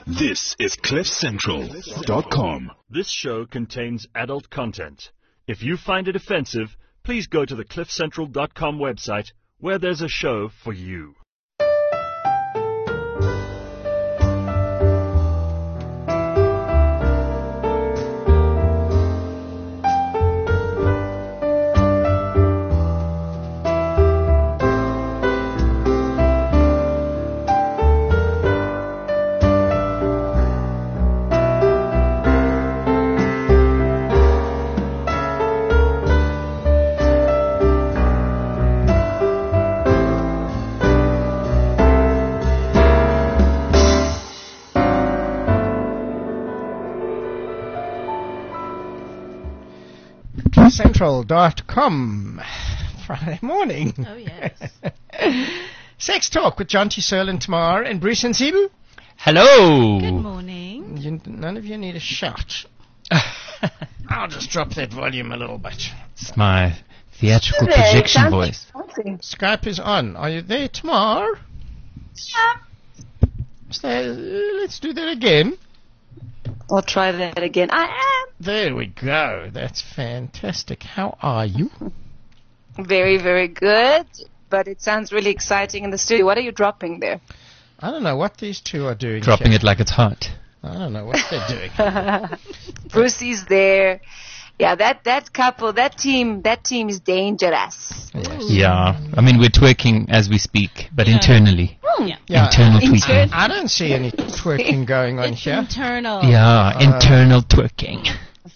This is CliffCentral.com. This show contains adult content. If you find it offensive, please go to the CliffCentral.com website where there's a show for you. Central.com Friday morning. Oh, yes. Sex Talk with John T. Serlin tomorrow and Bruce and Sibu. Hello. Good morning. None of you need a shout. I'll just drop that volume a little bit. It's my theatrical projection voice. Skype is on. Are you there tomorrow? Let's do that again. I'll try that again. I am. There we go. That's fantastic. How are you? Very, very good. But it sounds really exciting in the studio. What are you dropping there? I don't know what these two are doing. Dropping here. it like it's hot. I don't know what they're doing. Brucey's there. Yeah, that couple, that team is dangerous. Yes. Yeah. I mean, we're twerking as we speak, but internally. Yeah, Internal tweaking. I don't see any twerking going on It's here. internal. Yeah, internal twerking.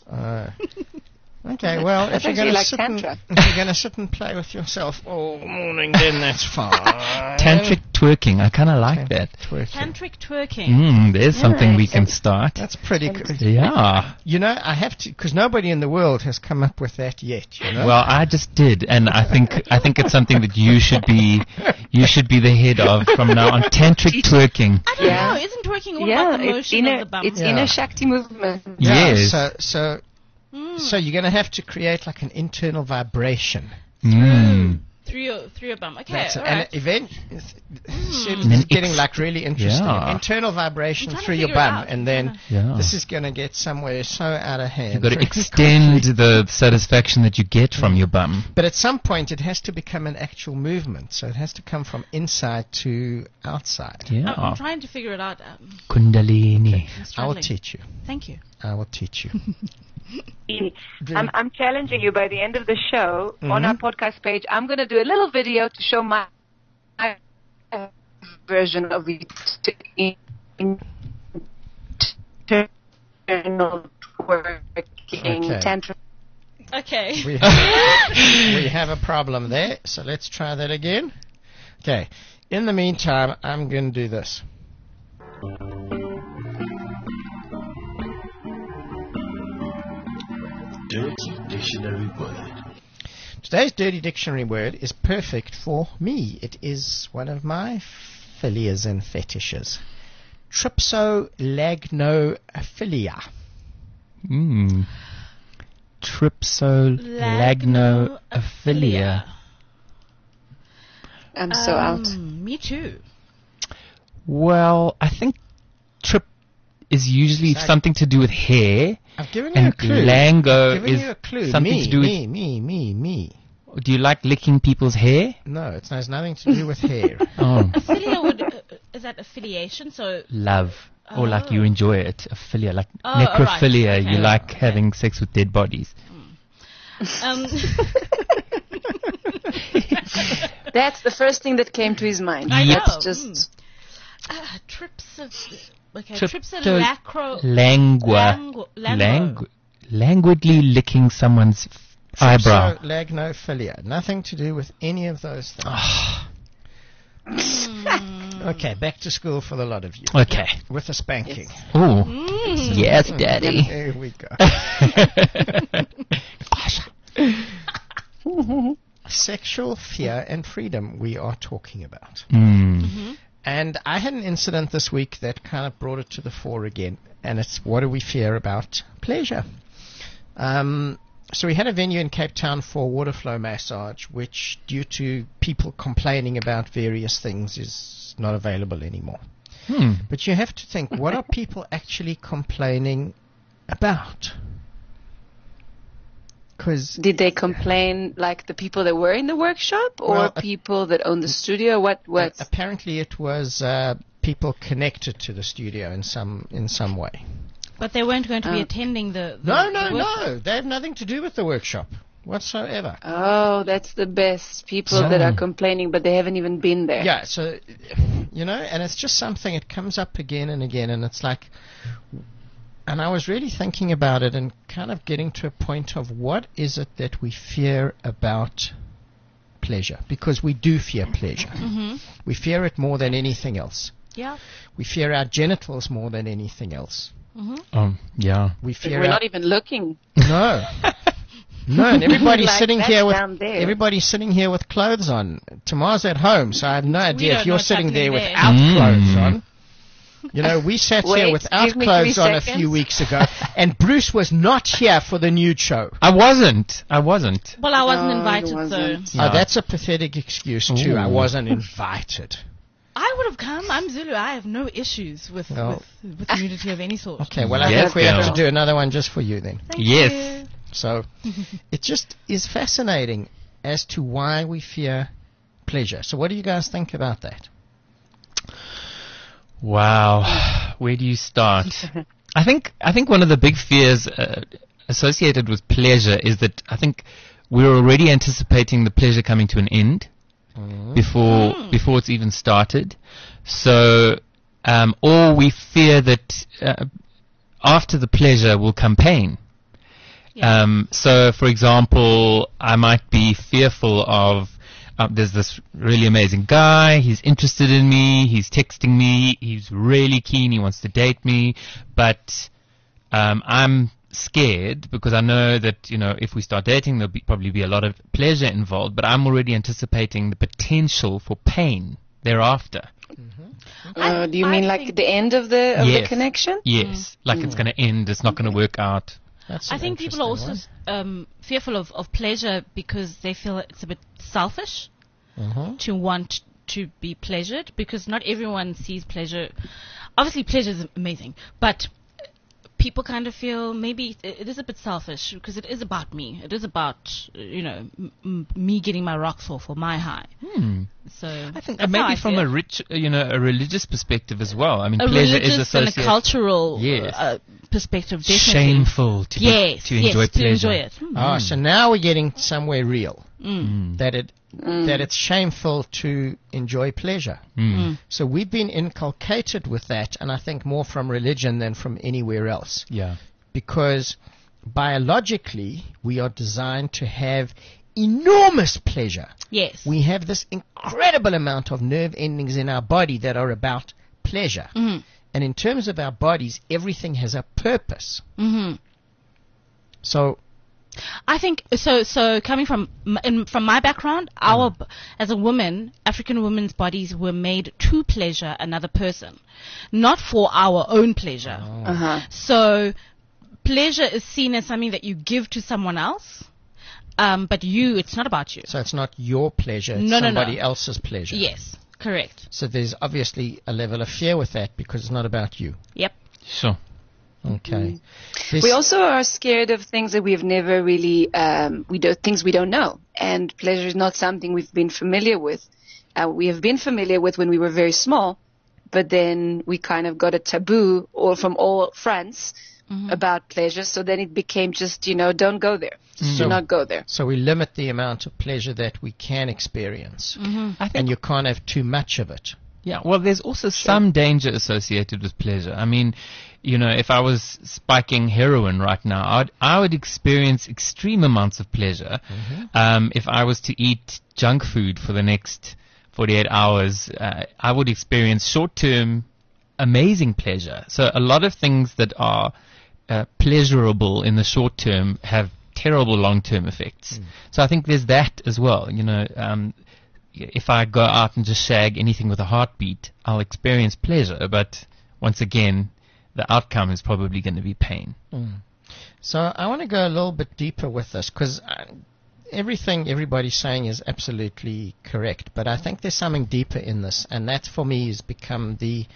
Okay, well, if you're going like to sit and play with yourself all morning, then that's fine. Tantric twerking. I kind of like that. Tantric twerking. There's something we can start. That's pretty good. Yeah. You know, I have to, because nobody in the world has come up with that yet, you know? Well, I just did, and I think it's something that you should be the head of from now on. Tantric twerking. I don't know. Isn't twerking all about the motion of the bum? It's inner Shakti movement. Yes. So you're going to have to create like an internal vibration. Through your bum. Okay, That's all it. And right. it's getting like really interesting. Yeah. Internal vibration I'm trying through to your figure it bum, out. and then this is going to get somewhere so out of hand. You've got to very extend quickly. the satisfaction that you get from your bum. But at some point, it has to become an actual movement. So it has to come from inside to outside. Yeah. I'm trying to figure it out. Kundalini. I will struggling. teach you. Thank you. I will teach you. I'm challenging you by the end of the show on our podcast page. I'm going to do a little video to show my version of the internal twerking tantra. Okay. We have a problem there, so let's try that again. Okay. In the meantime, I'm going to do this. Dirty Dictionary Word. Today's dirty dictionary word is perfect for me. It is one of my philias and fetishes. Tripsolagnoophilia. Tripsolagnoophilia. I'm so out. Me too. Well, I think trip is usually something to do with hair. I've given you And a clue. lango I've given is you a clue. something me, to do with... me. Do you like licking people's hair? No, it has nothing to do with hair. Oh, Philia would is that affiliation? So love. Or like you enjoy it. Philia, like Oh, necrophilia. right. Okay. You like having sex with dead bodies. That's the first thing that came to his mind. I know. That's just trips of languidly licking someone's eyebrow. Tripsolagnoophilia. Nothing to do with any of those things. Okay, back to school for the lot of you. Okay. With a spanking. Oh, yes, Daddy. There we go. Sexual fear and freedom we are talking about. And I had an incident this week that kind of brought it to the fore again. And it's what do we fear about pleasure? So we had a venue in Cape Town for water flow massage, which due to people complaining about various things is not available anymore. But you have to think, what are people actually complaining about? Because Did they complain like the people that were in the workshop, or Well, people that own the studio? What? apparently it was people connected to the studio in some way. But they weren't going to be attending the No. workshop. They have nothing to do with the workshop whatsoever. Oh, that's the best. People that are complaining, but they haven't even been there. Yeah, so, and it's just something, it comes up again and again, and it's like, and I was really thinking about it and kind of getting to a point of what is it that we fear about pleasure? Because we do fear pleasure. Mm-hmm. We fear it more than anything else. Yeah. We fear our genitals more than anything else. Yeah. We But fear we're our... not even looking. No. No, and everybody's Like sitting that here with down there. everybody's sitting here with clothes on. Tomorrow's at home, so I have no idea don't if know you're what's sitting there happening without there. clothes on. You know, we sat here Wait, without give me clothes 3 on a seconds. few weeks ago, and Bruce was not here for the nude show. I wasn't. Well, I wasn't No, you invited, wasn't. so Yeah. Oh, that's a pathetic excuse too. I Ooh. wasn't invited. I would have come. I'm Zulu. I have no issues with No. with nudity of any sort. Okay, well, I Yes, think we have to girl. do another one just for you then. Thank Yes. you. So, it just is fascinating as to why we fear pleasure. So, what do you guys think about that? Wow. Where do you start? I think one of the big fears associated with pleasure is that I think we're already anticipating the pleasure coming to an end before it's even started. So, or we fear that after the pleasure will come pain. Yeah. So, for example, I might be fearful of there's this really amazing guy, he's interested in me, he's texting me, he's really keen, he wants to date me, but I'm scared because I know that, if we start dating, there'll probably be a lot of pleasure involved, but I'm already anticipating the potential for pain thereafter. Do you I mean like think- the end of the Yes. connection? Yes, like it's going to end, it's not going to work out. That's I an think people are also interesting fearful of pleasure because they feel it's a bit selfish one. to want to be pleasured, because not everyone sees pleasure. Obviously, pleasure is amazing, but people kind of feel maybe it is a bit selfish because it is about me. It is about me getting my rocks off or my high. So I think that's how maybe I from feel. a religious perspective as well. I mean, a pleasure is religious and a associated. cultural Yes. perspective. Definitely. Shameful to Yes, to enjoy yes, pleasure. to enjoy it. Oh, so now we're getting somewhere real. That it's shameful to enjoy pleasure. So we've been inculcated with that, and I think more from religion than from anywhere else. Yeah. Because biologically, we are designed to have enormous pleasure. Yes. We have this incredible amount of nerve endings in our body that are about pleasure. And in terms of our bodies, everything has a purpose. So, I think so. So coming from my background, as a woman, African women's bodies were made to pleasure another person, not for our own pleasure. So pleasure is seen as something that you give to someone else, but it's not about you. so it's not your pleasure, it's No, no, somebody no. else's pleasure. Yes, correct. So there's obviously a level of fear with that because it's not about you. Yep. Sure. Okay. We also are scared of things that we've never really, things we don't know. And pleasure is not something we've been familiar with. We have been familiar with when we were very small, but then we kind of got a taboo from all fronts about pleasure. So then it became just, don't go there. Do not go there. So we limit the amount of pleasure that we can experience. I think And you can't have too much of it. Yeah, well, there's also some danger associated with pleasure. I mean, if I was spiking heroin right now, I would experience extreme amounts of pleasure. If I was to eat junk food for the next 48 hours, I would experience short-term amazing pleasure. So a lot of things that are pleasurable in the short term have terrible long-term effects. So I think there's that as well. If I go out and just shag anything with a heartbeat, I'll experience pleasure, but once again, the outcome is probably going to be pain. So I want to go a little bit deeper with this because everything everybody's saying is absolutely correct, but I think there's something deeper in this, and that for me has become the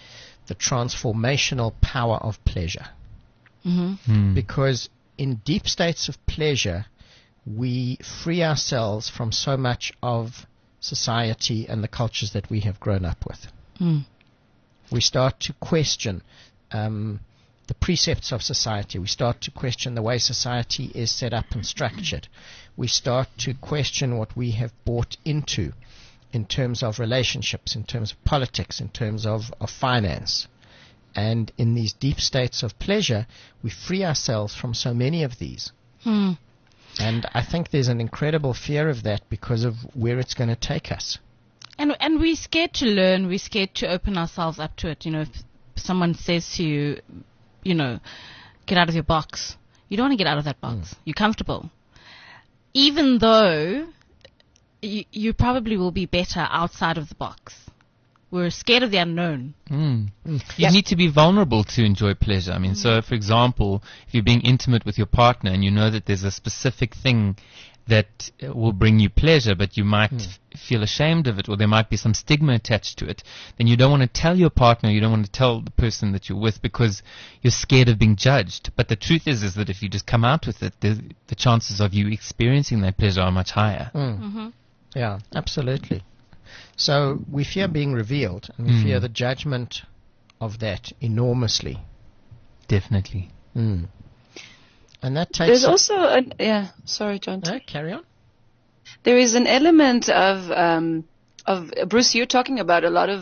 the transformational power of pleasure. Because in deep states of pleasure, we free ourselves from so much of society and the cultures that we have grown up with. We start to question the precepts of society. We start to question the way society is set up and structured. We start to question what we have bought into in terms of relationships, in terms of politics, in terms of finance. And in these deep states of pleasure, we free ourselves from so many of these. And I think there's an incredible fear of that because of where it's going to take us. And we're scared to learn. We're scared to open ourselves up to it. You know, if someone says to you, you know, get out of your box, you don't want to get out of that box. You're comfortable. Even though you probably will be better outside of the box. We're scared of the unknown. You need to be vulnerable to enjoy pleasure. I mean, so for example, if you're being intimate with your partner and you know that there's a specific thing that will bring you pleasure, but you might feel ashamed of it, or there might be some stigma attached to it, then you don't want to tell your partner, you don't want to tell the person that you're with because you're scared of being judged. But the truth is that if you just come out with it, the chances of you experiencing that pleasure are much higher. Yeah, absolutely. So we fear being revealed, and we fear the judgment of that enormously. Definitely. And that takes... There's also sorry, John. No, carry on. There is an element of Bruce, you're talking about a lot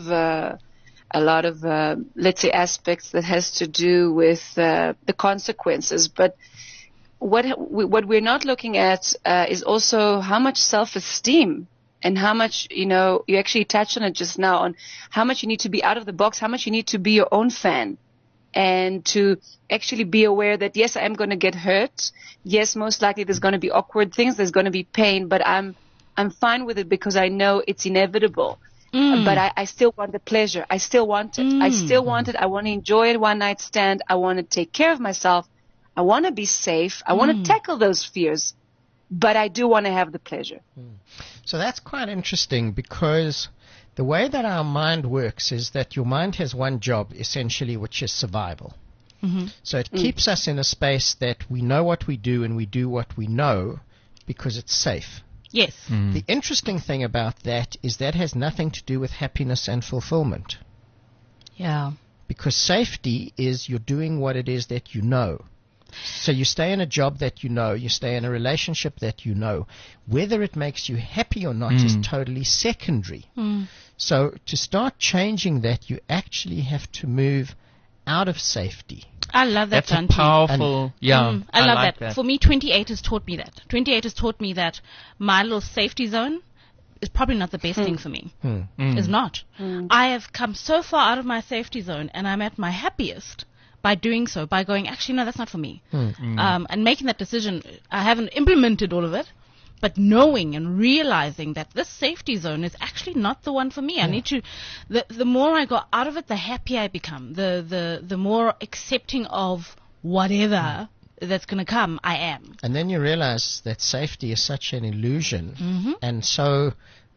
of let's say aspects that has to do with the consequences, but what we're not looking at is also how much self-esteem and how much, you know, you actually touched on it just now, on how much you need to be out of the box, how much you need to be your own fan, and to actually be aware that, yes, I am going to get hurt. Yes, most likely there's going to be awkward things, there's going to be pain, but I'm fine with it because I know it's inevitable. But I still want the pleasure. I still want it. I still want it. I want to enjoy it one night stand. I want to take care of myself. I want to be safe. I want to tackle those fears. But I do want to have the pleasure. So that's quite interesting, because the way that our mind works is that your mind has one job, essentially, which is survival. So it keeps us in a space that we know what we do and we do what we know because it's safe. Yes. The interesting thing about that is that has nothing to do with happiness and fulfillment. Yeah. Because safety is you're doing what it is that you know. So you stay in a job that you know, you stay in a relationship that you know. Whether it makes you happy or not is totally secondary. So to start changing that, you actually have to move out of safety. I love that, That's a powerful, I love like that. For me, 28 has taught me that. 28 has taught me that my little safety zone is probably not the best thing for me. It's not. I have come so far out of my safety zone, and I'm at my happiest by doing so, by going, actually, no, that's not for me. And making that decision. I haven't implemented all of it, but knowing and realizing that this safety zone is actually not the one for me. I need to, the more I go out of it, the happier I become. The more accepting of whatever that's going to come, I am. And then you realize that safety is such an illusion and so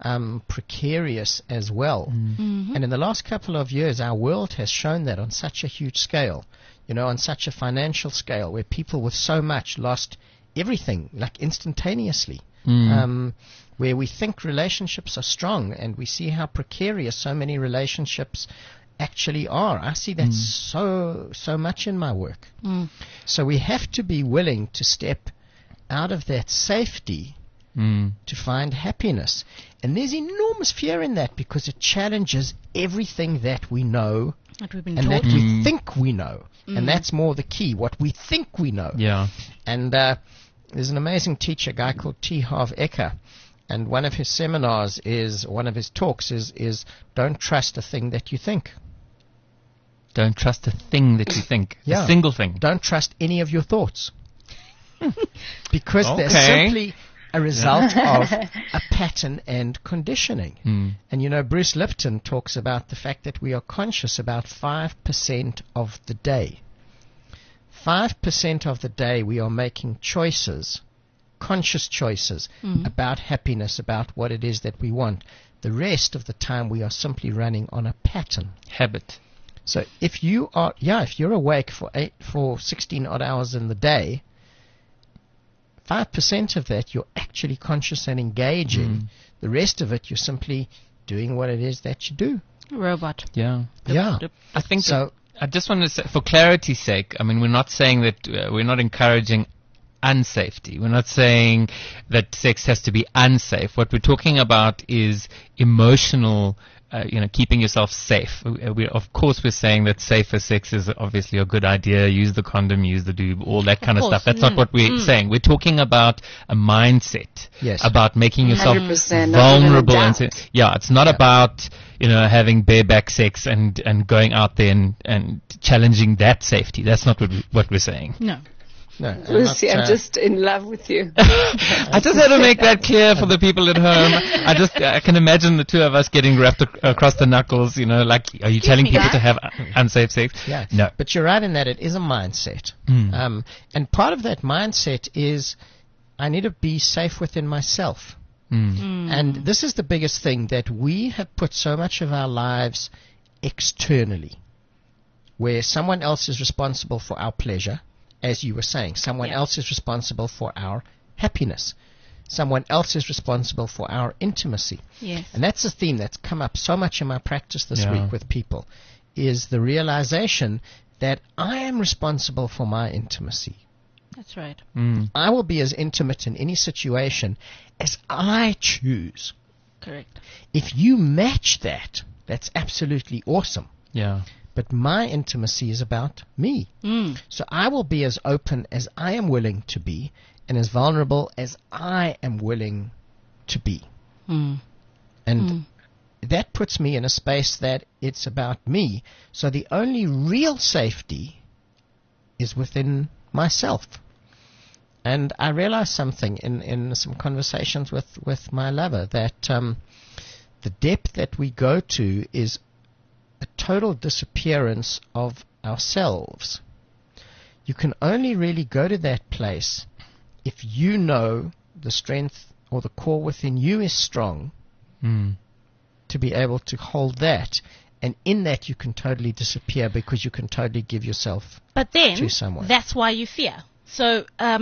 precarious as well. And in the last couple of years, our world has shown that on such a huge scale, you know, on such a financial scale, where people with so much lost everything, like instantaneously, where we think relationships are strong, and we see how precarious so many relationships actually are. I see that so much in my work. So we have to be willing to step out of that safety to find happiness. And there's enormous fear in that, because it challenges everything that we know That we've been and taught. that we think we know. And that's more the key, what we think we know. Yeah. And there's an amazing teacher, a guy called T. Harv Eker, and one of his seminars one of his talks is don't trust a thing that you think. Don't trust a thing that you think. Yeah. A single thing. Don't trust any of your thoughts. Because they're simply a result of a pattern and conditioning. And you know, Bruce Lipton talks about the fact that we are conscious about 5% of the day. 5% of the day we are making choices, conscious choices, about happiness, about what it is that we want. The rest of the time we are simply running on a pattern. Habit. So if you're awake for 16 odd hours in the day, 5% of that you're actually conscious and engaging. The rest of it you're simply doing what it is that you do. Robot. Yeah. Yeah. I think So- I just want to say, for clarity's sake, I mean, we're not saying that we're not encouraging unsafety. We're not saying that sex has to be unsafe. What we're talking about is emotional, keeping yourself safe. Of course, we're saying that safer sex is obviously a good idea. Use the condom, use the lube, all that kind of course. stuff. That's not what we're saying. We're talking about a mindset. Yes. About making yourself 100%, not even a vulnerable. doubt. It's not about, having bareback sex and going out there and challenging that safety. That's not what we're saying. No. No, I'm Lucy, not, I'm just in love with you. I just had to make that clear for the people at home. I can imagine the two of us getting wrapped across the knuckles, like, are you telling me people that. to have unsafe sex? Yeah. No. But you're right in that it is a mindset. And part of that mindset is I need to be safe within myself. And this is the biggest thing, that we have put so much of our lives externally, where someone else is responsible for our pleasure, as you were saying. Someone else is responsible for our happiness. Someone else is responsible for our intimacy. Yes. And that's a theme that's come up so much in my practice this week with people, is the realization that I am responsible for my intimacy. That's right. I will be as intimate in any situation as I choose. Correct. If you match that, that's absolutely awesome. Yeah. But my intimacy is about me. So I will be as open as I am willing to be, and as vulnerable as I am willing to be. And that puts me in a space that it's about me. So the only real safety is within myself. And I realized something in some conversations with my lover, that the depth that we go to is a total disappearance of ourselves. You can only really go to that place if you know the strength or the core within you is strong to be able to hold that. And in that you can totally disappear, because you can totally give yourself But then, to someone. that's why you fear. So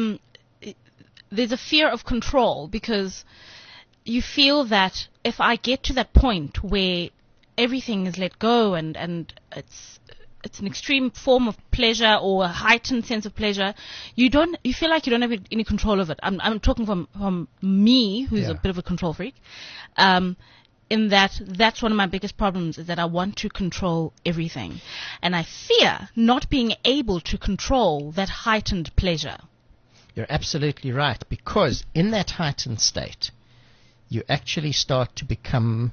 there's a fear of control, because you feel that if I get to that point where everything is let go and it's an extreme form of pleasure or a heightened sense of pleasure, you feel like you don't have any control of it. I'm talking from me, who's a bit of a control freak. In that's one of my biggest problems, is that I want to control everything. And I fear not being able to control that heightened pleasure. You're absolutely right, because in that heightened state, you actually start to become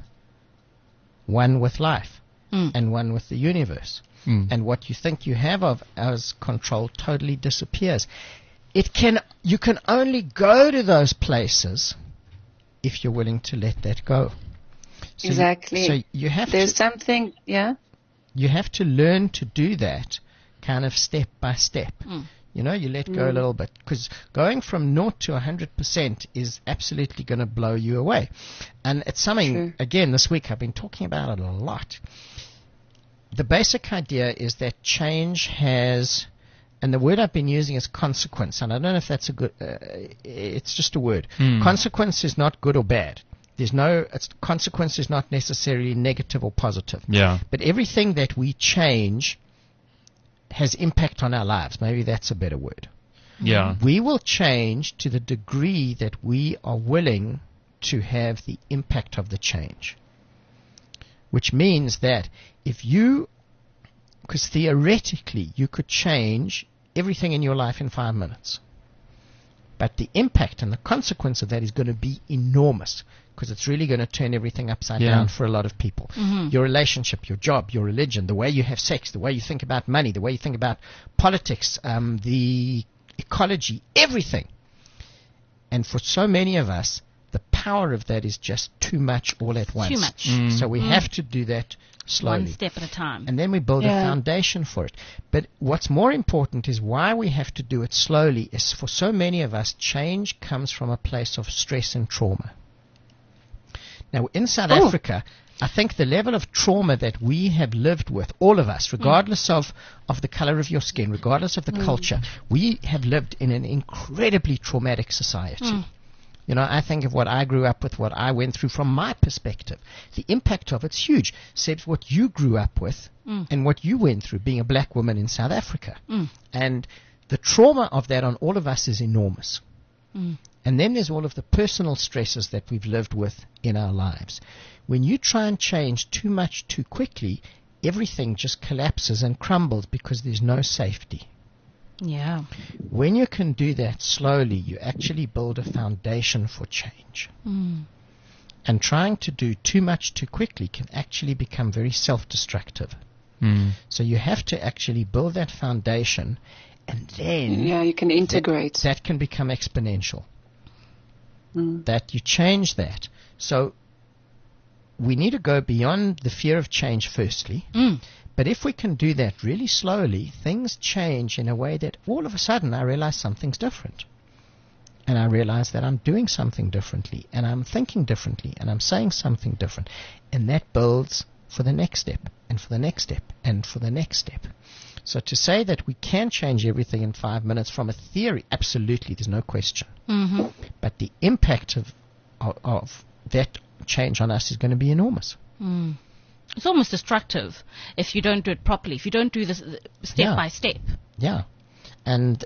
one with life and one with the universe. And what you think you have as control totally disappears. You can only go to those places if you're willing to let that go. So Exactly. So you have There's something, you have to learn to do that kind of step by step. You let go a little bit, because going from 0 to 100% is absolutely going to blow you away. And it's something, again, this week I've been talking about it a lot. The basic idea is that change has, and the word I've been using is consequence, and I don't know if that's a good, it's just a word. Consequence is not good or bad. Consequence is not necessarily negative or positive. Yeah. But everything that we change has impact on our lives. Maybe that's a better word. Yeah. We will change to the degree that we are willing to have the impact of the change. Which means that because theoretically you could change everything in your life in 5 minutes. But the impact and the consequence of that is going to be enormous, because it's really going to turn everything upside down for a lot of people. Your relationship, your job, your religion, the way you have sex, the way you think about money, the way you think about politics, the ecology, everything. And for so many of us, the power of that is just too much all at once. Too much. So we have to do that slowly. One step at a time. And then we build a foundation for it. But what's more important is why we have to do it slowly is, for so many of us, change comes from a place of stress and trauma. Now, in South Africa, I think the level of trauma that we have lived with, all of us, regardless of the color of your skin, regardless of the culture, we have lived in an incredibly traumatic society. You know, I think of what I grew up with, what I went through from my perspective. The impact of it's huge. Said what you grew up with and what you went through being a black woman in South Africa. And the trauma of that on all of us is enormous. And then there's all of the personal stresses that we've lived with in our lives. When you try and change too much too quickly, everything just collapses and crumbles because there's no safety. Yeah. When you can do that slowly, you actually build a foundation for change. And trying to do too much too quickly can actually become very self-destructive. So you have to actually build that foundation, and then you can integrate. That can become exponential. That you change that. So we need to go beyond the fear of change firstly. But if we can do that really slowly, things change in a way that all of a sudden I realize something's different. And I realize that I'm doing something differently, and I'm thinking differently, and I'm saying something different. And that builds for the next step, and for the next step, and for the next step. So to say that we can change everything in 5 minutes from a theory, absolutely, there's no question. But the impact of that change on us is going to be enormous. It's almost destructive if you don't do it properly, if you don't do this step by step. Yeah. And,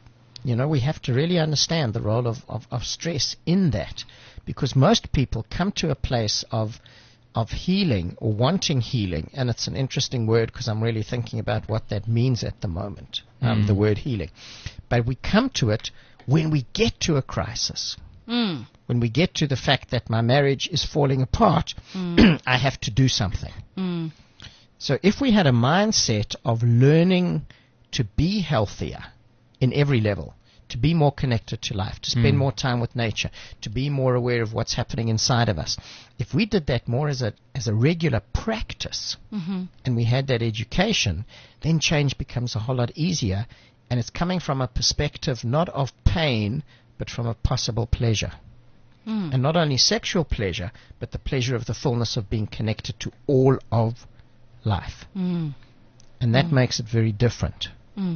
we have to really understand the role of stress in that, because most people come to a place of healing or wanting healing, and it's an interesting word because I'm really thinking about what that means at the moment, the word healing. But we come to it when we get to a crisis. When we get to the fact that my marriage is falling apart, I have to do something. So if we had a mindset of learning to be healthier in every level, to be more connected to life, to spend more time with nature, to be more aware of what's happening inside of us, if we did that more as a regular practice, and we had that education, then change becomes a whole lot easier, and it's coming from a perspective not of pain, but from a possible pleasure. And not only sexual pleasure, but the pleasure of the fullness of being connected to all of life. And that makes it very different.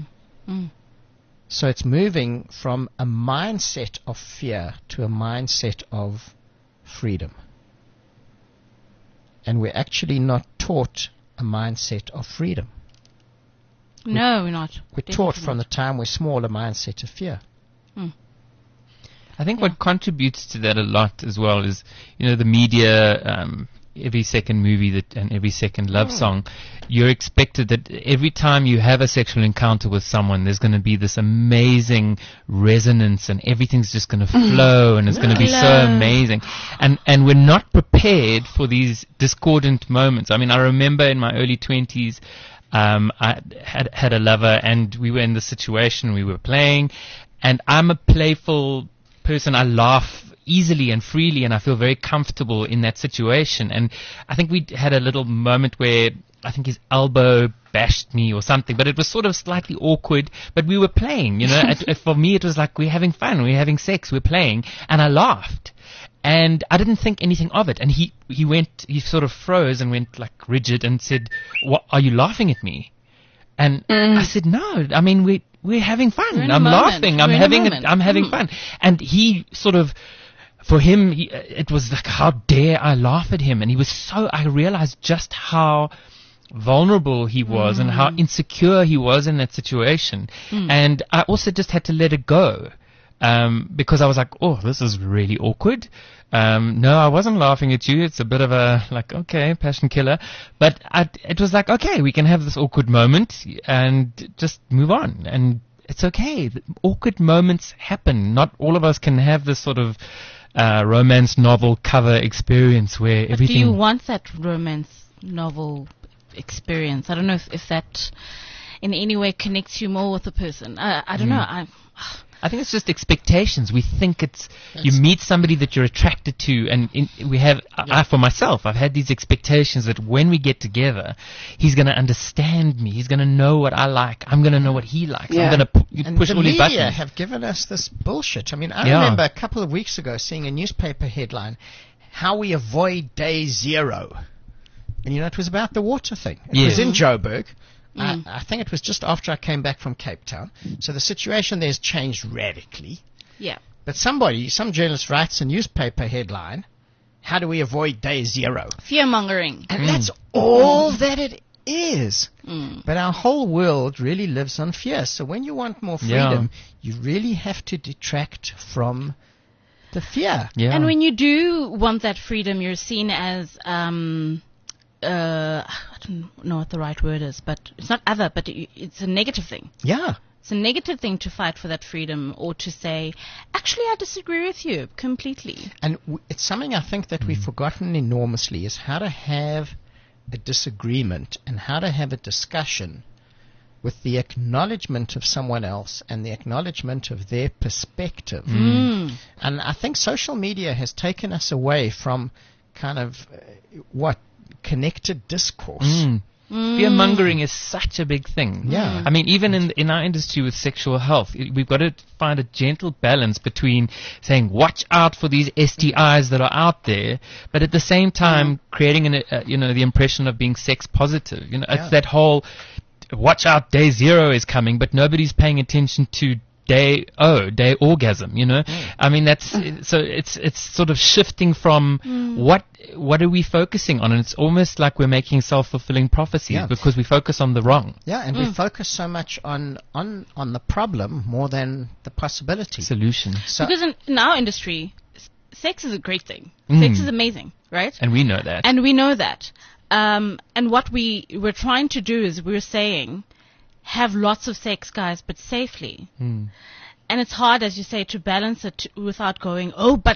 So it's moving from a mindset of fear to a mindset of freedom. And we're actually not taught a mindset of freedom. No, we're not. We're taught from the time we're small a mindset of fear. I think what contributes to that a lot as well is, the media, every second movie and every second love song, you're expected that every time you have a sexual encounter with someone, there's going to be this amazing resonance and everything's just going to flow and it's going to be so amazing. And we're not prepared for these discordant moments. I mean, I remember in my early 20s, I had a lover and we were in the situation, we were playing, and I'm a playful person. I laugh easily and freely, and I feel very comfortable in that situation. And I think we had a little moment where I think his elbow bashed me or something, but it was sort of slightly awkward, but we were playing, For me, it was like, we're having fun, we're having sex, we're playing, and I laughed. And I didn't think anything of it. And he sort of froze and went like rigid and said, "What, are you laughing at me?" And I said, "No, I mean, we're having fun. I'm laughing. I'm having fun." And he sort of, for him, it was like, how dare I laugh at him? And I realized just how vulnerable he was and how insecure he was in that situation. And I also just had to let it go. Because I was like, oh, this is really awkward. No, I wasn't laughing at you. It's a bit of a, okay, passion killer. But it was like, okay, we can have this awkward moment and just move on. And it's okay. Awkward moments happen. Not all of us can have this sort of romance novel cover experience where everything... Do you want that romance novel experience? I don't know if that in any way connects you more with the person. I don't know. I think it's just expectations. We think you meet somebody that you're attracted to, and for myself, I've had these expectations that when we get together, he's going to understand me. He's going to know what I like. I'm going to know what he likes. I'm going to push all his buttons. The media have given us this bullshit. I mean, I remember a couple of weeks ago seeing a newspaper headline, "How we avoid day zero." And it was about the water thing. It Yes. was in Joburg. I think it was just after I came back from Cape Town. So the situation there has changed radically. Yeah. But some journalist writes a newspaper headline, how do we avoid day zero? Fear-mongering. And that's all that it is. But our whole world really lives on fear. So when you want more freedom, you really have to detract from the fear. Yeah. And when you do want that freedom, you're seen as, I don't know what the right word is, but it's not other, but it's a negative thing. Yeah. It's a negative thing to fight for that freedom or to say, actually, I disagree with you completely. And it's something I think that we've forgotten enormously is how to have a disagreement and how to have a discussion with the acknowledgement of someone else and the acknowledgement of their perspective. And I think social media has taken us away from kind of connected discourse. Fear-mongering is such a big thing. Yeah. I mean, even in our industry with sexual health, we've got to find a gentle balance between saying, watch out for these STIs that are out there, but at the same time creating the impression of being sex positive. It's that whole, watch out, day zero is coming, but nobody's paying attention to day orgasm, I mean, that's so it's sort of shifting from what are we focusing on, and it's almost like we're making self-fulfilling prophecies because we focus on the wrong. Yeah, and we focus so much on the problem more than the possibility. Solution. So Because in our industry, sex is a great thing. Sex is amazing, right? And we know that. And we know that. And what we're trying to do is we're saying, have lots of sex, guys, but safely. And it's hard, as you say, to balance it without going, oh, but.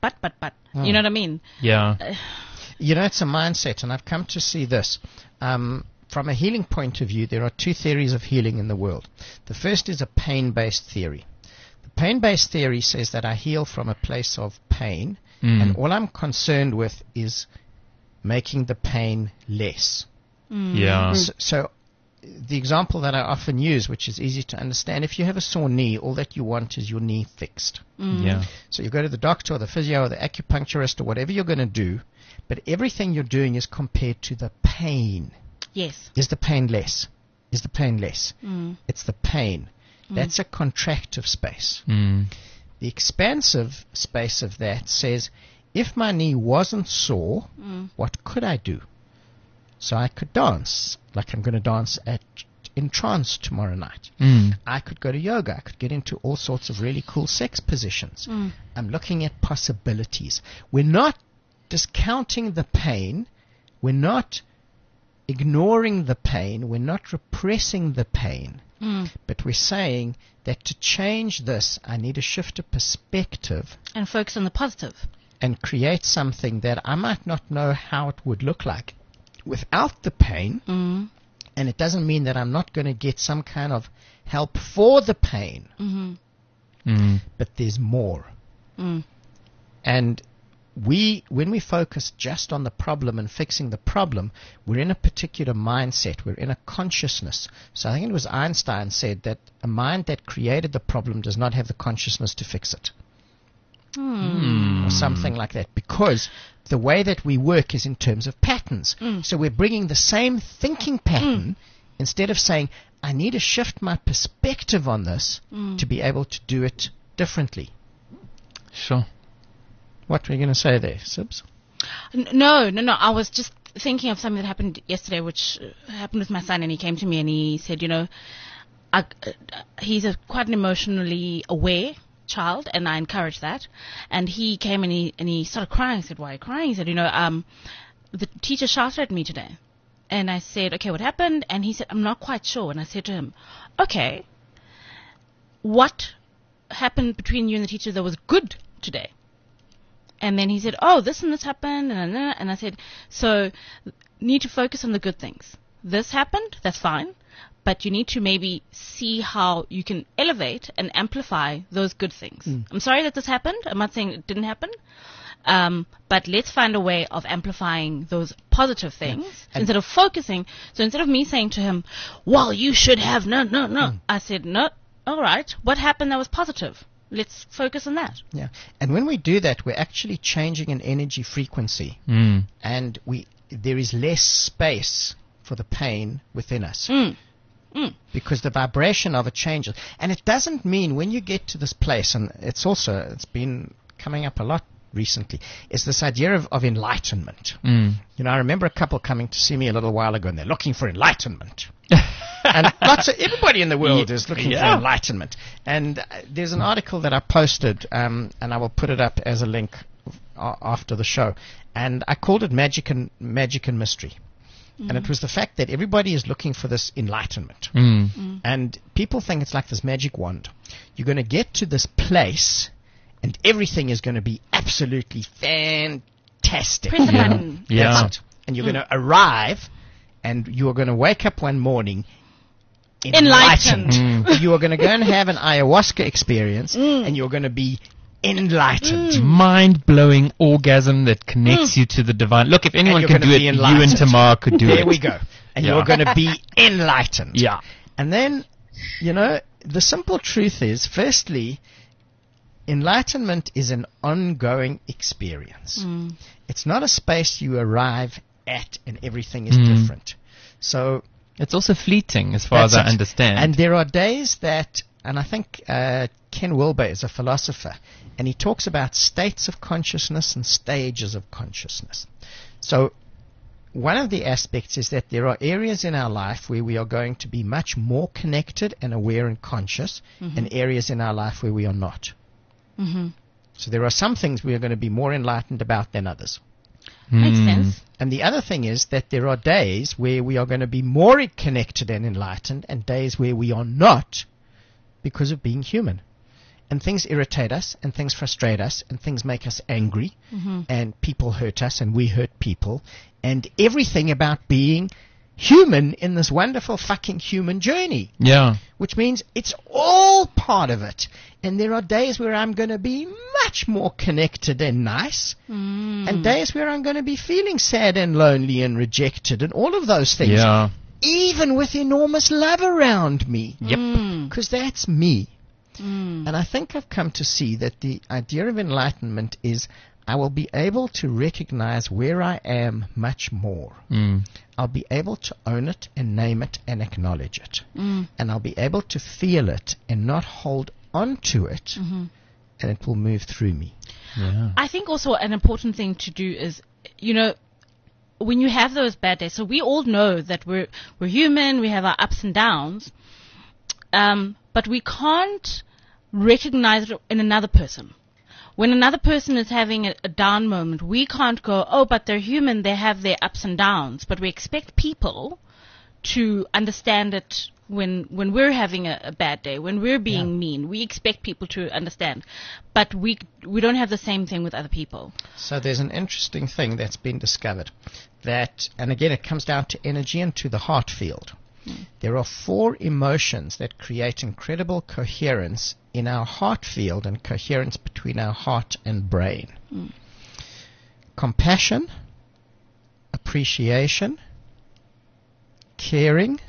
You know what I mean? Yeah. It's a mindset, and I've come to see this. From a healing point of view, there are two theories of healing in the world. The first is a pain-based theory. The pain-based theory says that I heal from a place of pain, and all I'm concerned with is making the pain less. Yeah. So the example that I often use, which is easy to understand, if you have a sore knee, all that you want is your knee fixed. Yeah. So you go to the doctor or the physio or the acupuncturist or whatever you're going to do, but everything you're doing is compared to the pain. Yes. Is the pain less? Is the pain less? It's the pain. That's a contractive space. The expansive space of that says, if my knee wasn't sore, what could I do? So I could dance, like I'm going to dance in trance tomorrow night. I could go to yoga. I could get into all sorts of really cool sex positions. I'm looking at possibilities. We're not discounting the pain. We're not ignoring the pain. We're not repressing the pain. But we're saying that to change this, I need to shift a perspective And focus on the positive. and create something that I might not know how it would look like without the pain. And it doesn't mean that I'm not going to get some kind of help for the pain. But there's more. And when we focus just on the problem and fixing the problem, we're in a particular mindset. We're in a consciousness. So I think it was Einstein said that a mind that created the problem does not have the consciousness to fix it. Or something like that. Because the way that we work is in terms of patterns. So we're bringing the same thinking pattern instead of saying, I need to shift my perspective on this to be able to do it differently. Sure. What were you going to say there, Sibs? No. I was just thinking of something that happened yesterday, which happened with my son, and he came to me and he said, he's quite an emotionally aware child, and I encourage that. And he came and he started crying. I said, why are you crying? He said, the teacher shouted at me today. And I said, okay, what happened? And he said, I'm not quite sure. And I said to him, okay, what happened between you and the teacher that was good today? And then he said, oh, this and this happened. And I said, so need to focus on the good things. This happened, that's fine. But you need to maybe see how you can elevate and amplify those good things. I'm sorry that this happened. I'm not saying it didn't happen. But let's find a way of amplifying those positive things instead of focusing. So instead of me saying to him, well, you should have, no. I said, no, all right. What happened that was positive? Let's focus on that. Yeah. And when we do that, we're actually changing an energy frequency. And there is less space for the pain within us. Because the vibration of it changes. And it doesn't mean when you get to this place, and it's been coming up a lot recently, is this idea of enlightenment. You know, I remember a couple coming to see me a little while ago, and they're looking for enlightenment. And everybody in the world is looking for enlightenment. And there's an article that I posted, and I will put it up as a link after the show. And I called it Magic and Mystery. And it was the fact that everybody is looking for this enlightenment. And people think it's like this magic wand. You're going to get to this place, and everything is going to be absolutely fantastic. Press a button. That's it. And you're going to arrive, and you are going to wake up one morning enlightened. You are going to go and have an ayahuasca experience, and you're going to be enlightened. Mind-blowing orgasm that connects you to the divine. Look, if anyone can do it, you and Tamar could do it. There we go. And you're going to be enlightened. Yeah. And then, you know, the simple truth is, firstly, enlightenment is an ongoing experience. It's not a space you arrive at and everything is different. So it's also fleeting, as far as I understand. And there are days that, and I think Ken Wilber is a philosopher, and he talks about states of consciousness and stages of consciousness. So one of the aspects is that there are areas in our life where we are going to be much more connected and aware and conscious, and areas in our life where we are not. So there are some things we are going to be more enlightened about than others. Makes sense. And the other thing is that there are days where we are going to be more connected and enlightened, and days where we are not, because of being human. And things irritate us, and things frustrate us, and things make us angry, and people hurt us, and we hurt people, and everything about being human in this wonderful fucking human journey. Yeah. Which means it's all part of it. And there are days where I'm going to be much more connected and nice, and days where I'm going to be feeling sad and lonely and rejected and all of those things. Yeah. Even with enormous love around me. Yep. Because that's me. And I think I've come to see that the idea of enlightenment is I will be able to recognize where I am much more. I'll be able to own it and name it and acknowledge it. And I'll be able to feel it and not hold on to it, and it will move through me. Yeah. I think also an important thing to do is, you know, when you have those bad days, so we all know that we're human, we have our ups and downs, but we can't recognize it in another person. When another person is having a down moment, we can't go, oh, but they're human, they have their ups and downs. But we expect people to understand it when we're having a bad day, when we're being mean. We expect people to understand. But we don't have the same thing with other people. So there's an interesting thing that's been discovered. That, and again, it comes down to energy and to the heart field. There are 4 emotions that create incredible coherence in our heart field and coherence between our heart and brain. Compassion, appreciation, caring.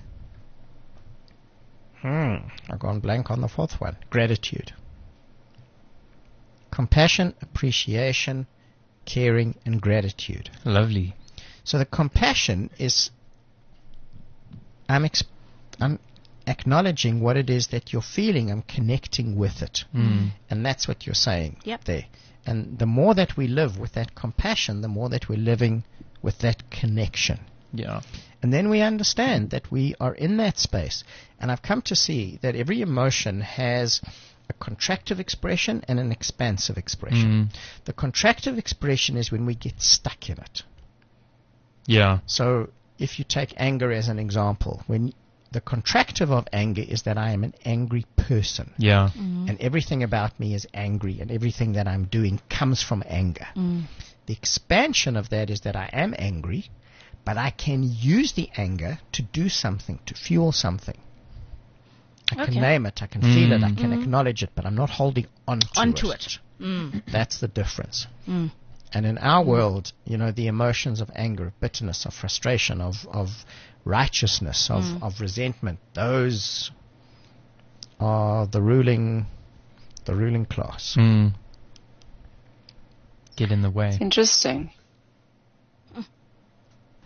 I've gone blank on the 4th one. Gratitude. Compassion, appreciation, caring, and gratitude. Lovely. So the compassion is I'm acknowledging what it is that you're feeling. I'm connecting with it. And that's what you're saying there. And the more that we live with that compassion, the more that we're living with that connection. Yeah. And then we understand that we are in that space. And I've come to see that every emotion has a contractive expression and an expansive expression. The contractive expression is when we get stuck in it. Yeah. So if you take anger as an example, when the contractive of anger is that I am an angry person. Yeah. And everything about me is angry, and everything that I'm doing comes from anger. The expansion of that is that I am angry, but I can use the anger to do something, to fuel something. I can name it, I can feel it, I can acknowledge it, but I'm not holding onto it. That's the difference. And in our world, you know, the emotions of anger, of bitterness, of frustration, of righteousness, of resentment, those are the ruling class. Get in the way. Interesting.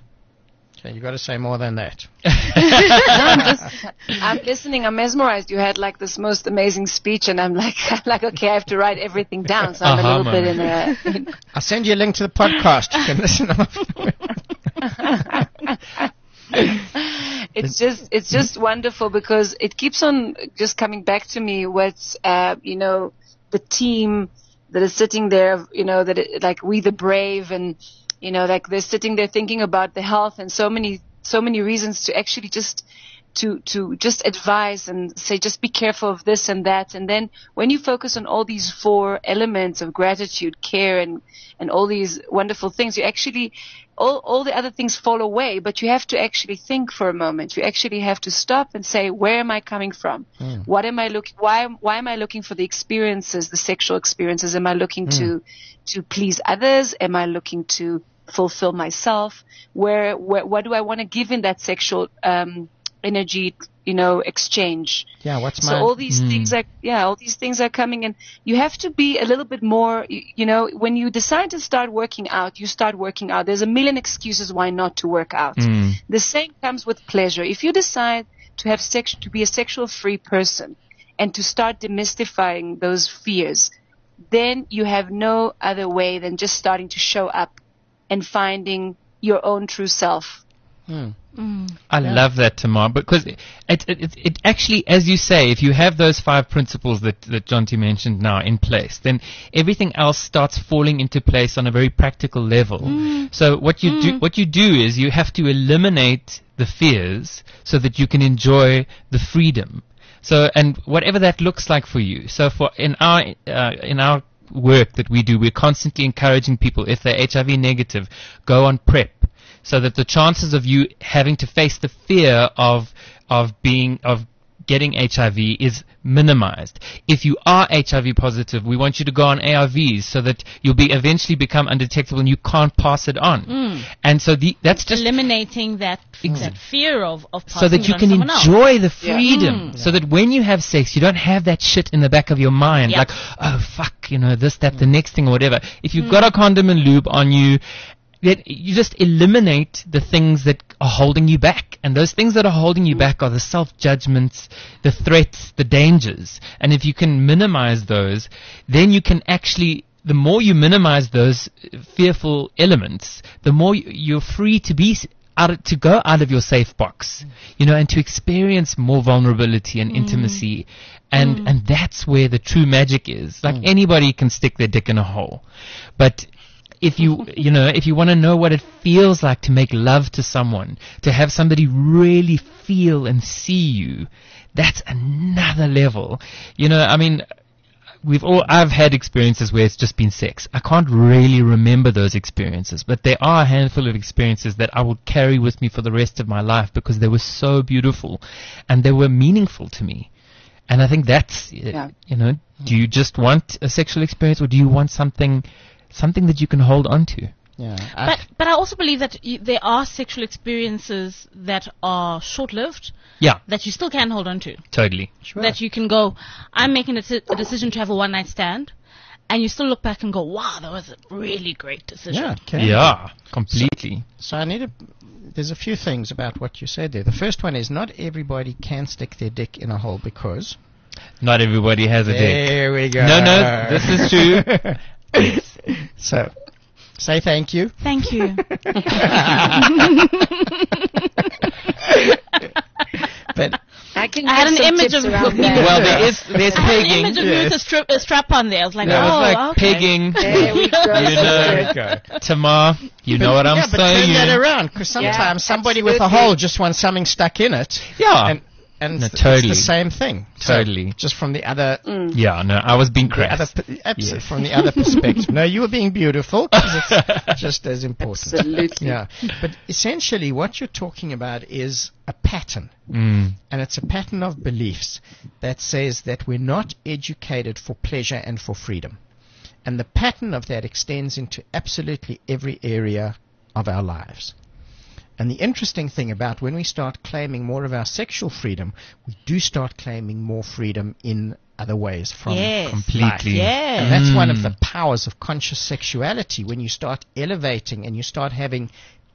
Okay, you got to say more than that. I'm listening. I'm mesmerized. You had like this most amazing speech, and I'm like, okay, I have to write everything down. So I'm a little bit in a. I'll send you a link to the podcast. You can listen It's just wonderful because it keeps on just coming back to me. What's the team that is sitting there, like We the Brave, and like they're sitting there thinking about the health and so many reasons to actually just to just advise and say, just be careful of this and that. And then when you focus on all these 4 elements of gratitude, care, and all these wonderful things, you actually, all the other things fall away, but you have to actually think for a moment. You actually have to stop and say, where am I coming from? What am I looking, why am I looking for the experiences, the sexual experiences? Am I looking to please others? Am I looking to fulfill myself? What do I want to give in that sexual, energy, exchange? Yeah, all these things are coming, and you have to be a little bit more, when you decide to start working out, you start working out. There's a million excuses why not to work out. The same comes with pleasure. If you decide to have sex, to be a sexual free person, and to start demystifying those fears, then you have no other way than just starting to show up and finding your own true self. I love that, Tamar, because it actually, as you say, if you have those 5 principles that Jonty mentioned now in place, then everything else starts falling into place on a very practical level. So what you do is you have to eliminate the fears so that you can enjoy the freedom. So, and whatever that looks like for you. So in our work that we do, we're constantly encouraging people, if they're HIV negative, go on PrEP, so that the chances of you having to face the fear of getting HIV is minimized. If you are HIV positive, we want you to go on ARVs so that you'll eventually become undetectable and you can't pass it on. And so that's just eliminating that fear of passing so that you it on can someone enjoy the freedom. So that when you have sex, you don't have that shit in the back of your mind, like, oh fuck, this, that, the next thing or whatever. If you've got a condom and lube on you, that you just eliminate the things that are holding you back. And those things that are holding you back are the self-judgments, the threats, the dangers. And if you can minimize those, then you can actually, the more you minimize those fearful elements, the more you're free to to go out of your safe box, and to experience more vulnerability and intimacy. And that's where the true magic is. Like anybody can stick their dick in a hole. But if you want to know what it feels like to make love to someone, to have somebody really feel and see you, that's another level. I've had experiences where it's just been sex. I can't really remember those experiences, but there are a handful of experiences that I will carry with me for the rest of my life because they were so beautiful and they were meaningful to me. And I think that's, do you just want a sexual experience, or do you want something that you can hold on to? Yeah. But I also believe that there are sexual experiences that are short-lived. Yeah. That you still can hold on to. Totally. Sure. That you can go, I'm making a decision to have a one-night stand, and you still look back and go, wow, that was a really great decision. Yeah, okay. Yeah, completely. So there's a few things about what you said there. The first one is not everybody can stick their dick in a hole because... Not everybody has a dick. There we go. No, this is true. Yes. So, say thank you. Thank you. But I had an image of around well, that. there's pegging. an image of you with a strap on there. I was like, There was like okay. pegging. There we go. Tamar, you know what I'm yeah, but turn saying. that around, because sometimes somebody with a absolutely. hole just wants something stuck in it. Yeah. And No, it's totally. the same thing. Totally. So just from the other... Yeah, no, I was being crass. Yes. From the other perspective. No, you were being beautiful, 'cause it's just as important. Absolutely. Yeah. But essentially what you're talking about is a pattern. Mm. And it's a pattern of beliefs that says that we're not educated for pleasure and for freedom. And the pattern of that extends into absolutely every area of our lives. And the interesting thing about when we start claiming more of our sexual freedom, we do start claiming more freedom in other ways from Yes. Completely. Yes. And that's one of the powers of conscious sexuality, when you start elevating and you start having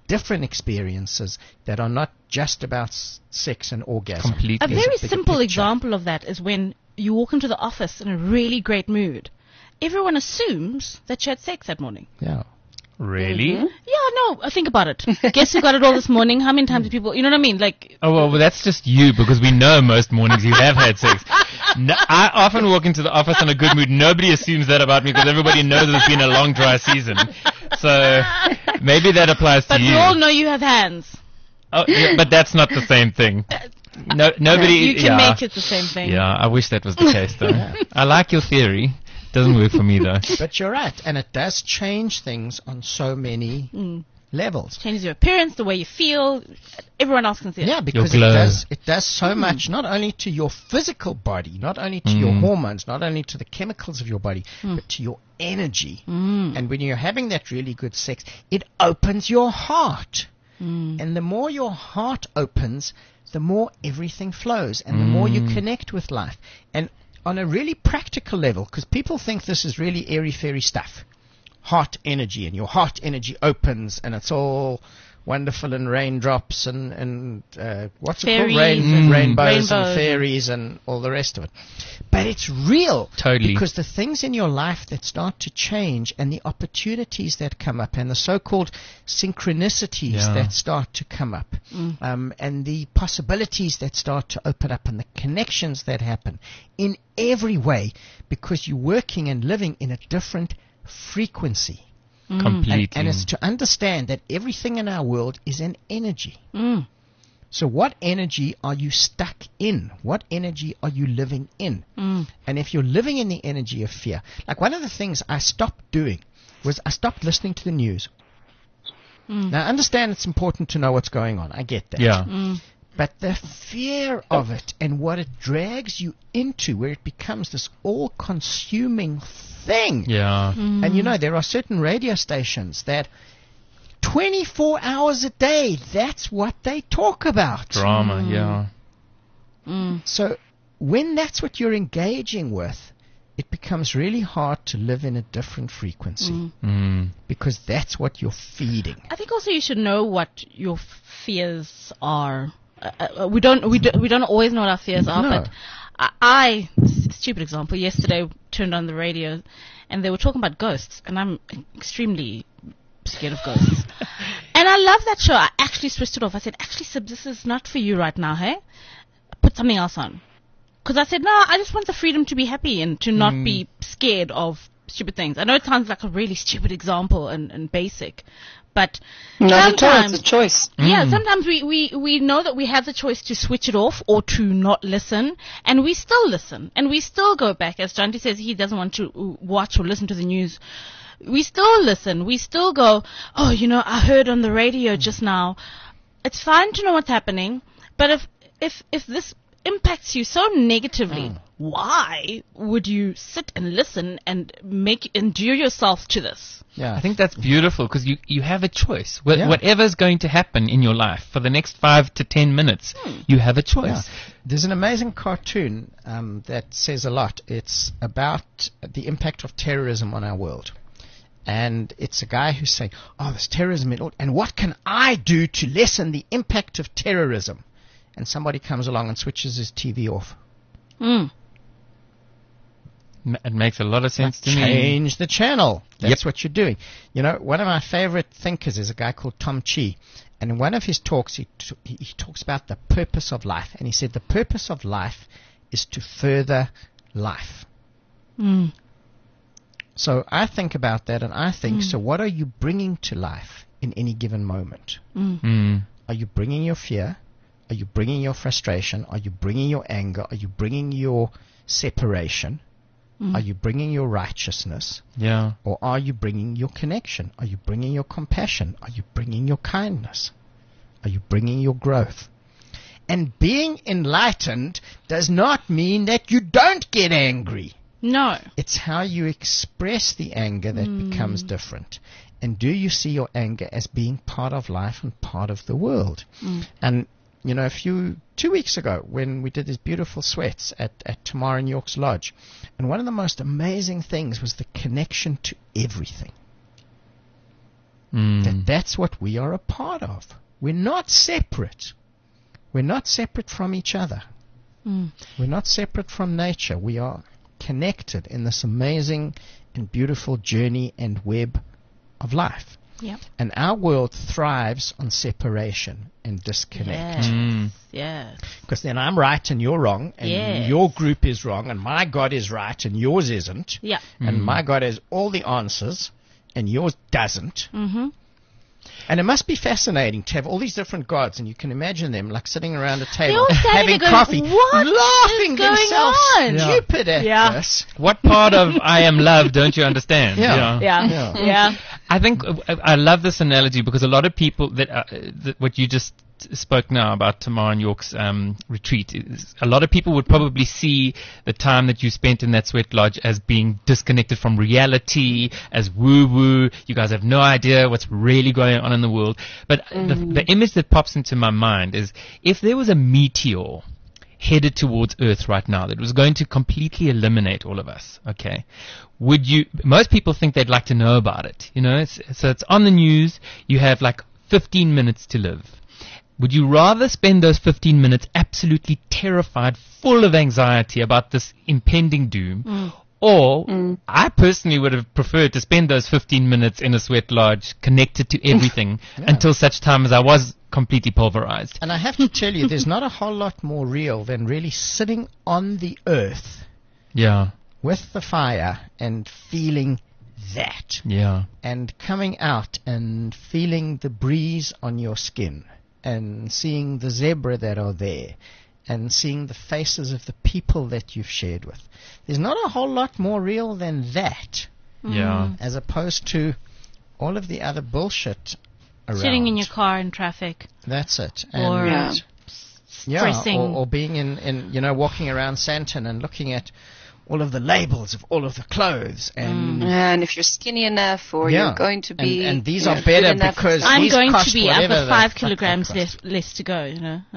different experiences that are not just about sex and orgasm. Completely. A very bigger simple picture. example of that is when you walk into the office in a really great mood. Everyone assumes that you had sex that morning. Yeah. Really? Yeah, no, think about it. Guess who got it all this morning? How many times did people, you know what I mean? Like, Oh, well, that's just you, because we know most mornings you have had sex. No, I often walk into the office in a good mood. Nobody assumes that about me because everybody knows it's been a long, dry season. So maybe that applies to but you. we all know you have hands. Oh, yeah, but that's not the same thing. No, nobody. You can yeah. make it the same thing. Yeah, I wish that was the case, though. I like your theory. Doesn't work for me, though. But you're right, and it does change things on so many levels. Changes your appearance, the way you feel. Everyone else can see it. Yeah, because glow. it does so much, not only to your physical body, not only to your hormones, not only to the chemicals of your body, but to your energy. And when you're having that really good sex, it opens your heart. And the more your heart opens, the more everything flows, and the more you connect with life. And on a really practical level, because people think this is really airy-fairy stuff. Heart energy, and your heart energy opens, and it's all wonderful and raindrops and what's Fairies. it called? Rainbows and Rainbows. fairies and all the rest of it. But it's real. Totally. Because the things in your life that start to change, and the opportunities that come up, and the so-called synchronicities Yeah. that start to come up, and the possibilities that start to open up, and the connections that happen in every way, because you're working and living in a different frequency. Completely. And it's to understand that everything in our world is an energy. So what energy are you stuck in? What energy are you living in? And if you're living in the energy of fear, like one of the things I stopped doing was I stopped listening to the news. Now I understand it's important to know what's going on. I get that. Yeah. But the fear of it and what it drags you into, where it becomes this all-consuming thing. Yeah. And you know, there are certain radio stations that 24 hours a day, that's what they talk about. Drama, yeah. So when that's what you're engaging with, it becomes really hard to live in a different frequency because that's what you're feeding. I think also you should know what your fears are. We don't always know what our fears are, No. but stupid example, yesterday turned on the radio and they were talking about ghosts, and I'm extremely scared of ghosts. And I love that show. I actually switched it off. I said, actually, Sib, this is not for you right now, hey? Put something else on. Because I said, no, I just want the freedom to be happy and to not be scared of stupid things. I know it sounds like a really stupid example and basic, but Not at all. sometimes It's a choice. yeah, sometimes we know that we have the choice to switch it off or to not listen, and we still listen, and we still go back. As Janti says, he doesn't want to watch or listen to the news. We still listen. We still go, oh, you know, I heard on the radio just now. It's fine to know what's happening, but if this impacts you so negatively, why would you sit and listen and endure yourself to this? Yeah. I think that's beautiful because you have a choice. Yeah. Whatever's going to happen in your life for the next 5 to 10 minutes, you have a Yeah. choice. There's an amazing cartoon that says a lot. It's about the impact of terrorism on our world. And it's a guy who's saying, oh, there's terrorism, and what can I do to lessen the impact of terrorism? And somebody comes along and switches his TV off. It makes a lot of sense to me. Change the channel. That's Yep. what you're doing. You know, one of my favorite thinkers is a guy called Tom Chi. And in one of his talks, he talks about the purpose of life. And he said the purpose of life is to further life. So I think about that, and I think, so what are you bringing to life in any given moment? Are you bringing your fear? Are you bringing your frustration? Are you bringing your anger? Are you bringing your separation? Are you bringing your righteousness? Yeah. Or are you bringing your connection? Are you bringing your compassion? Are you bringing your kindness? Are you bringing your growth? And being enlightened does not mean that you don't get angry. No. It's how you express the anger that becomes different. And do you see your anger as being part of life and part of the world? And, you know, 2 weeks ago when we did these beautiful sweats at Tamara and York's Lodge, and one of the most amazing things was the connection to everything. That's what we are a part of. We're not separate. We're not separate from each other. We're not separate from nature. We are connected in this amazing and beautiful journey and web of life. Yep. And our world thrives on separation and disconnect. Yes. Because then I'm right and you're wrong, and Yes. your group is wrong, and my God is right and yours isn't. Yeah. And my God has all the answers and yours doesn't. Mm-hmm. And it must be fascinating to have all these different gods, and you can imagine them like sitting around a table all standing having there going, coffee, "What laughing is going themselves on?" Yeah. stupid at Yeah. this. What part of I am love don't you understand? Yeah. Yeah. Yeah. Yeah. I think I love this analogy because a lot of people that what you just spoke now about Tamar and York's retreat, a lot of people would probably see the time that you spent in that sweat lodge as being disconnected from reality, as woo-woo. You guys have no idea what's really going on in the world. But the image that pops into my mind is if there was a meteor headed towards Earth right now that was going to completely eliminate all of us, okay, most people think they'd like to know about it, so it's on the news, you have like 15 minutes to live. Would you rather spend those 15 minutes absolutely terrified, full of anxiety about this impending doom, or I personally would have preferred to spend those 15 minutes in a sweat lodge connected to everything until such time as I was completely pulverized. And I have to tell you, there's not a whole lot more real than really sitting on the earth Yeah, with the fire and feeling that, yeah, and coming out and feeling the breeze on your skin, and seeing the zebra that are there, and seeing the faces of the people that you've shared with. There's not a whole lot more real than that, yeah. as opposed to all of the other bullshit around. Sitting in your car in traffic. That's it. Or And pressing. or being in walking around Santon and looking at all of the labels of all of the clothes, and if you're skinny enough, or you're going to be, and these you are know, better good enough. because I'm these going cost to be, I've whatever got the 5 fuck they kilograms cost. less to go,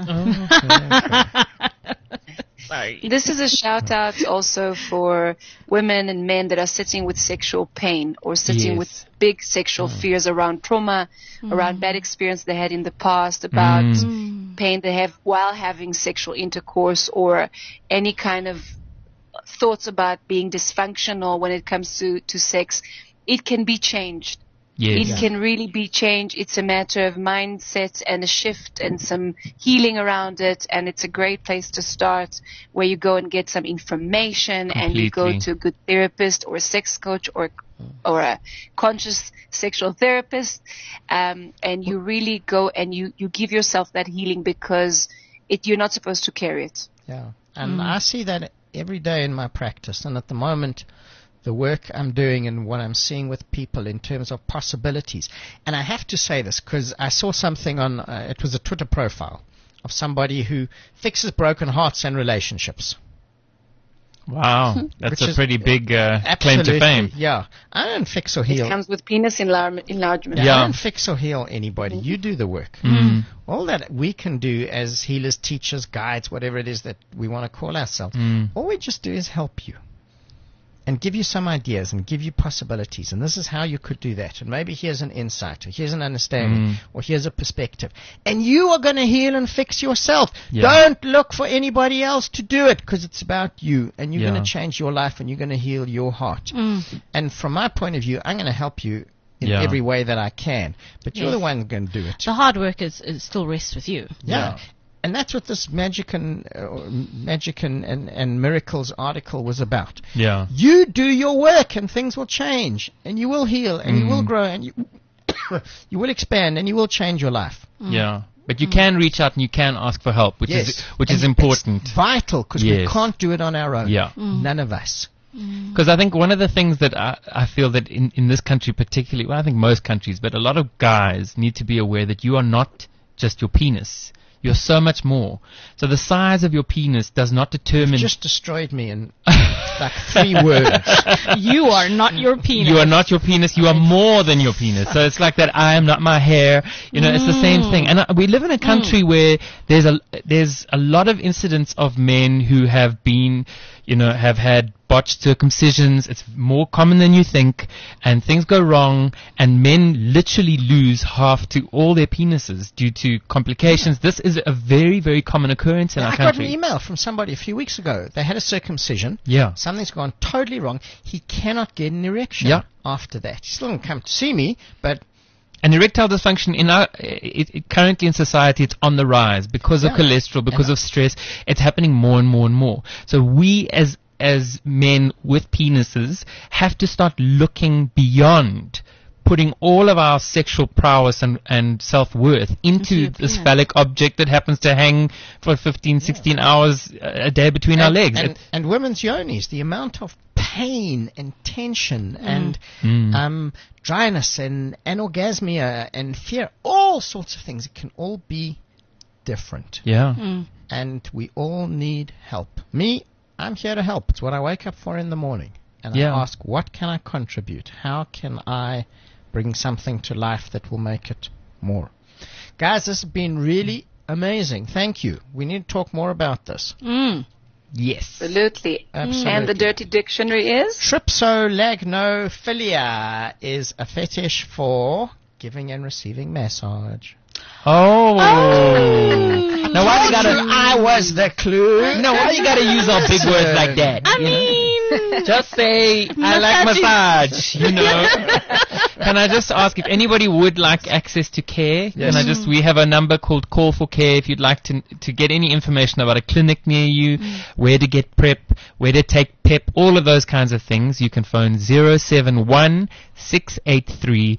Sorry. This is a shout out also for women and men that are sitting with sexual pain or sitting Yes. with big sexual fears around trauma, around bad experience they had in the past, about pain they have while having sexual intercourse, or any kind of thoughts about being dysfunctional when it comes to sex. It can be changed. Yes. It can really be changed. It's a matter of mindset and a shift and some healing around it. And it's a great place to start, where you go and get some information and you go Completely. to a good therapist or a sex coach or a conscious sexual therapist. And you really go and you give yourself that healing, because you're not supposed to carry it. Yeah, and I see that every day in my practice, and at the moment, the work I'm doing and what I'm seeing with people in terms of possibilities. And I have to say this because I saw something on, it was a Twitter profile of somebody who fixes broken hearts and relationships. Wow, that's Which a is pretty big claim to Absolutely, fame. Yeah, I don't fix or It heal. comes with penis enlargement. I Yeah. don't fix or heal anybody. You do the work. All that we can do as healers, teachers, guides, whatever it is that we want to call ourselves, all we just do is help you and give you some ideas and give you possibilities. And this is how you could do that. And maybe here's an insight, or here's an understanding, or here's a perspective. And you are going to heal and fix yourself. Yeah. Don't look for anybody else to do it, because it's about you. And you're Yeah. going to change your life, and you're going to heal your heart. And from my point of view, I'm going to help you in Yeah. every way that I can. But you're Yes. the one going to do it. The hard work is still rests with you. Yeah. And that's what this Magic and Miracles article was about. Yeah. You do your work and things will change, and you will heal, and you will grow, and you you will expand, and you will change your life. Yeah. But you can reach out and you can ask for help, which is And important. It's vital, because we Yes. can't do it on our own. Yeah. None of us. Because I think one of the things that I feel that in this country particularly, well, I think most countries, but a lot of guys need to be aware that you are not just your penis. You're so much more. So the size of your penis does not determine... Just destroyed me in like 3 words. You are not your penis. You are not your penis. You are more than your penis. So it's like that. I am not my hair. It's the same thing. And we live in a country where there's a lot of incidents of men who have been, have had botched circumcisions. It's more common than you think, and things go wrong, and men literally lose half to all their penises due to complications. This is a very, very common occurrence in our I country. got an email from somebody a few weeks ago. They had a circumcision. Yeah. Something's gone totally wrong. He cannot get an erection after that. He still didn't come to see me, but... And erectile dysfunction currently in society, it's on the rise because of cholesterol, because of stress. It's happening more and more and more. So we as men with penises have to start looking beyond putting all of our sexual prowess and self-worth into this phallic object that happens to hang for 15, 16 hours a day between our legs. And women's yonis, the amount of pain and tension and dryness and anorgasmia and fear, all sorts of things. It can all be different. Yeah. And we all need help. I'm here to help. It's what I wake up for in the morning. And I ask, what can I contribute? How can I bring something to life that will make it more? Guys, this has been really amazing. Thank you. We need to talk more about this. Yes. Absolutely. And the dirty dictionary is? Tripsolagnofilia is a fetish for giving and receiving massage. Oh. Now why you gotta? I was the clue. No, why you gotta use all big words like that? I mean, just say I like massage. Can I just ask if anybody would like access to care? Yes. We have a number called Call for Care. If you'd like to get any information about a clinic near you, where to get PrEP, where to take PEP, all of those kinds of things, you can phone 071 683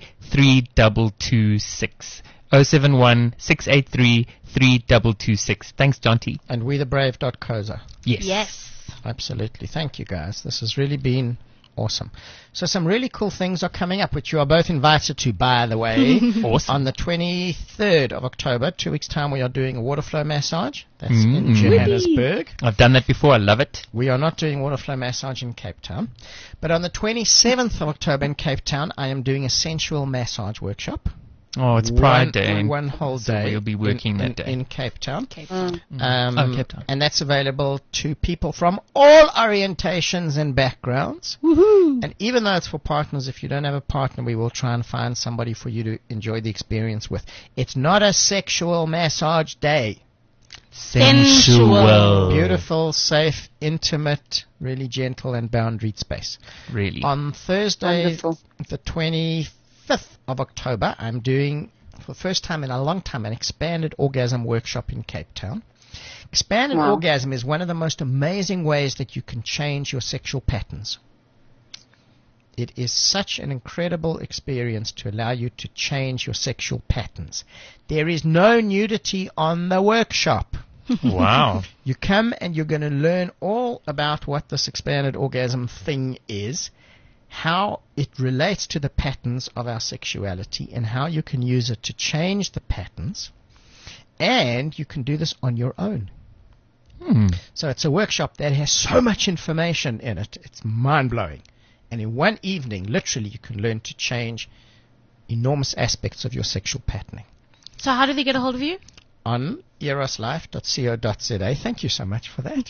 3226. 071 683 3226. Thanks, John T. And wethebrave.coza. Yes. Absolutely. Thank you, guys. This has really been awesome. So some really cool things are coming up, which you are both invited to, by the way. Awesome. On the 23rd of October, 2 weeks' time, we are doing a water flow massage. That's in Johannesburg. I've done that before. I love it. We are not doing water flow massage in Cape Town. But on the 27th of October in Cape Town, I am doing a sensual massage workshop. Oh, it's Pride Day. One whole day. So we'll be working that day. In Cape Town. Cape Town. Cape Town. And that's available to people from all orientations and backgrounds. Woohoo! And even though it's for partners, if you don't have a partner, we will try and find somebody for you to enjoy the experience with. It's not a sexual massage day. Sensual. Beautiful, safe, intimate, really gentle and boundaried space. Really. On Thursday, Wonderful. the 25th of October, I'm doing, for the first time in a long time, an expanded orgasm workshop in Cape Town. Expanded orgasm is one of the most amazing ways that you can change your sexual patterns. It is such an incredible experience to allow you to change your sexual patterns. There is no nudity on the workshop. Wow. You come and you're going to learn all about what this expanded orgasm thing is, how it relates to the patterns of our sexuality, and how you can use it to change the patterns. And you can do this on your own. So it's a workshop that has so much information in it. It's mind-blowing. And in one evening, literally, you can learn to change enormous aspects of your sexual patterning. So how do they get a hold of you? On eroslife.co.za. Thank you so much for that.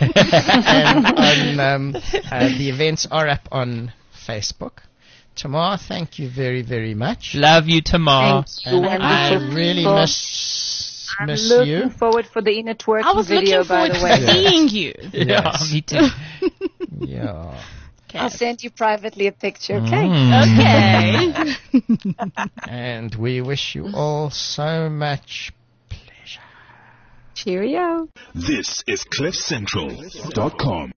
And the events are up on Facebook. Tamar, thank you very, very much. Love you, Tamar. Thank you. And I really miss I'm you. looking forward for the networking I was video, looking by forward the to way. seeing you. Yeah, Yes. me too. Yeah. I'll send you privately a picture, okay? Okay. And we wish you all so much pleasure. Cheerio. This is CliffCentral.com.